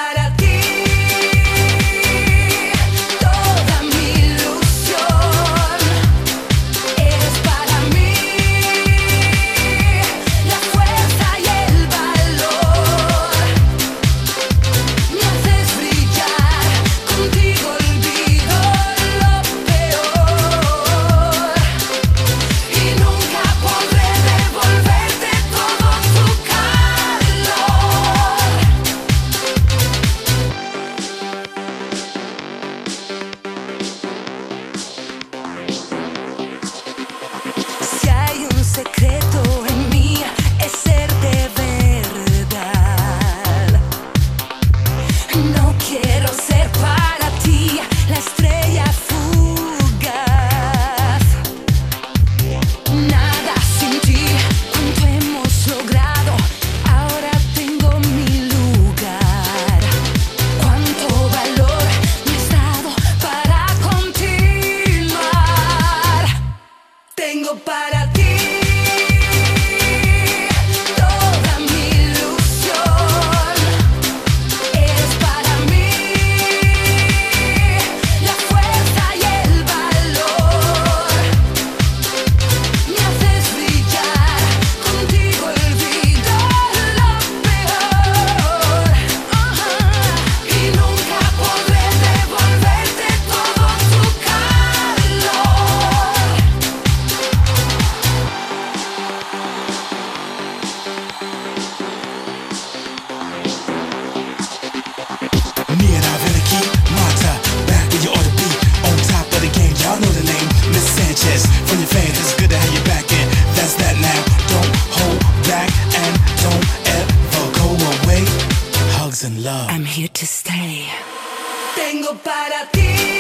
para ti. Toda mi ilusión. Eres para mí la fuerza y el valor. Me haces brillar, contigo olvido lo peor. Y nunca podré devolverte todo tu calor. Si hay un secreto en mí, es ser de verdad. No quiero ser para ti la estrella fugaz. Nada sin ti, cuánto hemos logrado. Ahora tengo mi lugar. Cuánto valor me has dado para continuar. Tengo para ti toda mi ilusión. Eres para mí la fuerza y el valor. Me haces brillar, contigo olvido lo peor. Y nunca podré devolverte todo tu calor. Me and I really keep my top back where you ought to be. On top of the game, y'all know the name, Miss Sanchez. From your fans, it's good to have you back in. That's that now. Don't hold back and don't ever go away. Hugs and love. I'm here to stay. Tengo para ti